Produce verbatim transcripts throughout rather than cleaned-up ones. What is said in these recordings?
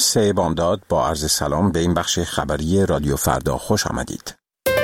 سه بامداد با عرض سلام به این بخش خبری رادیو فردا خوش آمدید.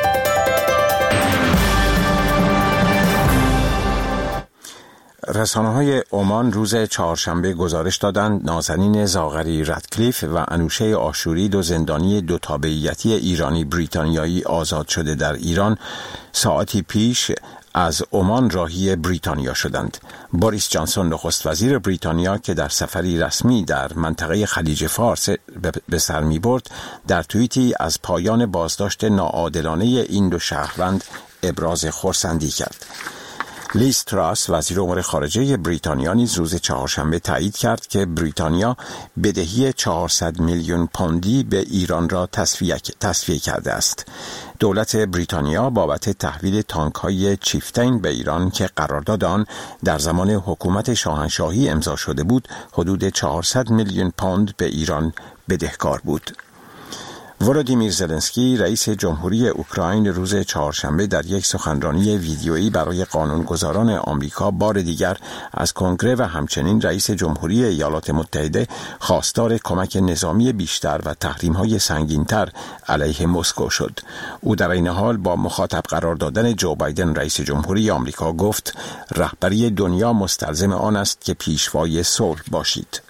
رسانه‌های عمان روز چهارشنبه گزارش دادند نازنین زاغری رادکلیف و انوشه آشوری، دو زندانی دو تابعیتی ایرانی بریتانیایی آزاد شده در ایران، ساعتی پیش از عمان راهی بریتانیا شدند. بوریس جانسون نخست وزیر بریتانیا که در سفری رسمی در منطقه خلیج فارس به سر می برد، در توییتی از پایان بازداشت ناعادلانه این دو شهروند ابراز خرسندی کرد. لیز تراس وزیر امور خارجه بریتانیا نیز روز چهارشنبه تایید کرد که بریتانیا بدهی چهارصد میلیون پوندی به ایران را تصفیه تصفیه کرده است. دولت بریتانیا بابت تحویل تانک‌های چیفتین به ایران که قرارداد آن در زمان حکومت شاهنشاهی امضا شده بود، حدود چهارصد میلیون پوند به ایران بدهکار بود. ولودیمیر زلنسکی رئیس جمهوری اوکراین روز چهارشنبه در یک سخنرانی ویدیویی برای قانونگذاران آمریکا بار دیگر از کنگره و همچنین رئیس جمهوری ایالات متحده خواستار کمک نظامی بیشتر و تحریم‌های سنگین‌تر علیه مسکو شد. او در این حال با مخاطب قرار دادن جو بایدن رئیس جمهوری آمریکا گفت رهبری دنیا مستلزم آن است که پیشوای صلح باشید.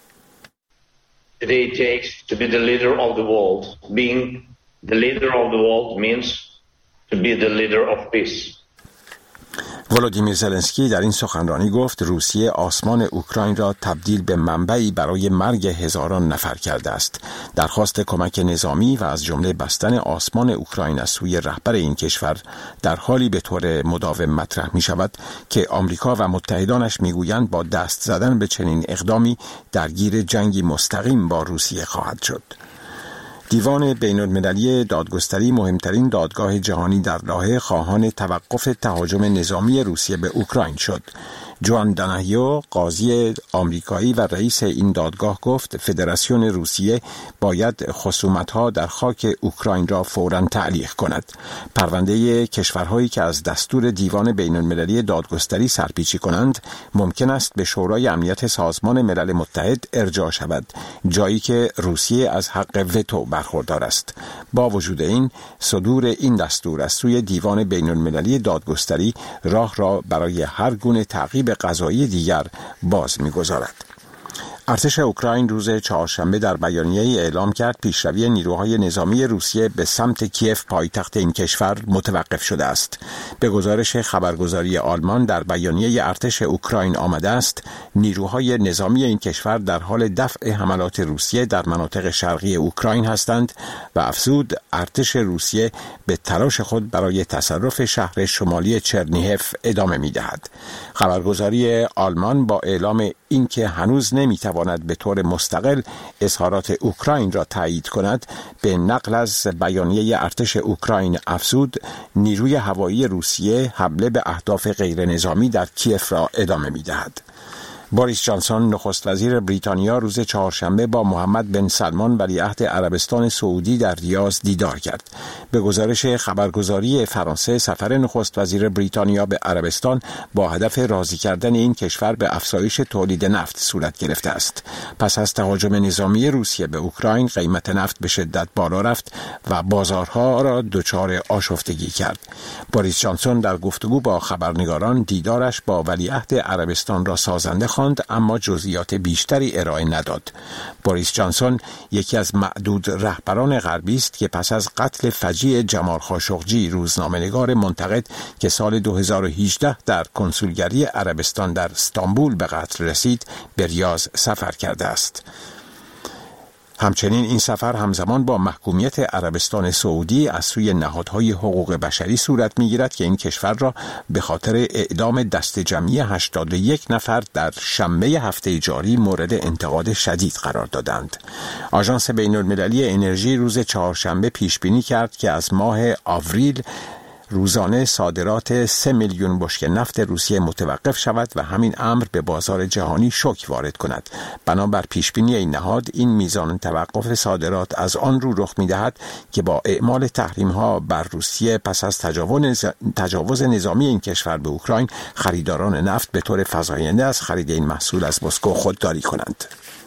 Today it takes to be the leader of the world. Being the leader of the world means to be the leader of peace. ولودیمیر زلنسکی در این سخنرانی گفت روسیه آسمان اوکراین را تبدیل به منبعی برای مرگ هزاران نفر کرده است. درخواست کمک نظامی و از جمله بستن آسمان اوکراین از سوی رهبر این کشور در حالی به طور مداوم مطرح می شود که آمریکا و متحدانش می گویند با دست زدن به چنین اقدامی درگیر جنگی مستقیم با روسیه خواهد شد. دیوان بین‌المللی دادگستری، مهمترین دادگاه جهانی در راه خواهان توقف تهاجم نظامی روسیه به اوکراین شد. جوان داناهیو، قاضی آمریکایی و رئیس این دادگاه گفت فدراسیون روسیه باید خصومت‌ها در خاک اوکراین را فوراً تعلیق کند. پرونده کشورهایی که از دستور دیوان بین‌المللی دادگستری سرپیچی کنند ممکن است به شورای امنیت سازمان ملل متحد ارجاع شود، جایی که روسیه از حق وتو برخوردار است. با وجود این، صدور این دستور از سوی دیوان بین‌المللی دادگستری راه را برای هر گونه تعقیب قضایی دیگر باز می‌گذارد. ارتش اوکراین روز چهارشنبه در بیانیه‌ای اعلام کرد پیشروی نیروهای نظامی روسیه به سمت کیف پایتخت این کشور متوقف شده است. به گزارش خبرگزاری آلمان در بیانیه ارتش اوکراین آمده است نیروهای نظامی این کشور در حال دفع حملات روسیه در مناطق شرقی اوکراین هستند و افزود ارتش روسیه به تلاش خود برای تصرف شهر شمالی چرنیهف ادامه می‌دهد. خبرگزاری آلمان با اعلام اینکه هنوز نمی‌تواند به طور مستقل اظهارات اوکراین را تایید کند، به نقل از بیانیه ارتش اوکراین افزود نیروی هوایی روسیه حمله به اهداف غیر نظامی در کیف را ادامه می‌دهد. بوریس جانسون نخست وزیر بریتانیا روز چهارشنبه با محمد بن سلمان ولیعهد عربستان سعودی در ریاض دیدار کرد. به گزارش خبرگزاری فرانسه سفر نخست وزیر بریتانیا به عربستان با هدف راضی کردن این کشور به افزایش تولید نفت صورت گرفته است. پس از تهاجم نظامی روسیه به اوکراین قیمت نفت به شدت بالا رفت و بازارها را دچار آشفتگی کرد. بوریس جانسون در گفتگو با خبرنگاران دیدارش با ولیعهد عربستان را سازنده خواند، اما جزئیات بیشتری ارائه نداد. بوریس جانسون یکی از معدود رهبران غربی است که پس از قتل فجیع جمال خاشقجی، روزنامه‌نگار منتقد که سال دو هزار و هجده در کنسولگری عربستان در استانبول به قتل رسید، به ریاض سفر کرده است. همچنین این سفر همزمان با محکومیت عربستان سعودی از سوی نهادهای حقوق بشری صورت می‌گیرد که این کشور را به خاطر اعدام دست جمعی هشتاد و یک نفر در شنبه هفته جاری مورد انتقاد شدید قرار دادند. آژانس بین‌المللی انرژی روز چهارشنبه پیش بینی کرد که از ماه آوریل روزانه صادرات سه میلیون بشکه نفت روسیه متوقف شود و همین امر به بازار جهانی شوک وارد کند. بنابر پیشبینی این نهاد این میزان توقف صادرات از آن رو رخ می‌دهد که با اعمال تحریم‌ها بر روسیه پس از تجاوز نظامی این کشور به اوکراین، خریداران نفت به طور فزاینده از خرید این محصول از مسکو خودداری کنند.